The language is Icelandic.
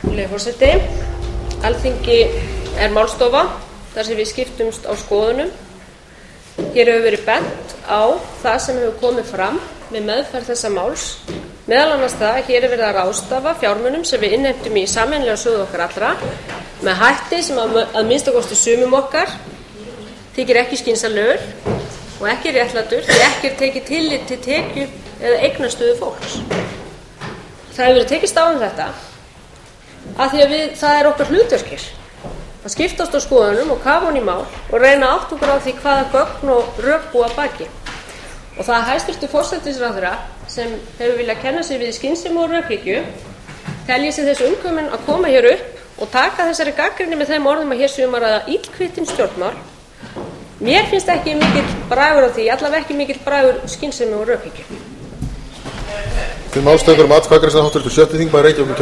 Virðulegi forseti. Alþingi er málstofa þar sem við skiptumst á skoðunum. Hér hefur verið bent á það sem hefur komið fram við meðferð þessa máls, meðal annars það að hér er verið að ráðstafa fjármunum sem við innheimtum í sameiginlega sjóði okkar allra með hætti sem að minnsta kosti sumum okkar þykir ekki skynsamlegur og ekki réttlátur því ekki er tekið tillit til tekju eða eignastöðu fólks. Það hefur verið tekist á þetta af því að það er okkar hlutverkir að skiptast á skoðunum og kafa ofan í mál og reyna að átta okkur á því hvaða gögn og rök búa að baki. Og það að hæstvirtur forsætisráðherra sem hefur viljað kenna sig við skynsemi og rökhyggju telji sig þess umkomin að koma hér upp og taka þessari gagnrýni með þeim orðum að hér séum að ræða illkvitin stjórnmál. Mér finnst ekki mikill bragur á því, allavega ekki mikill bragur skynsemi og rökhyggju.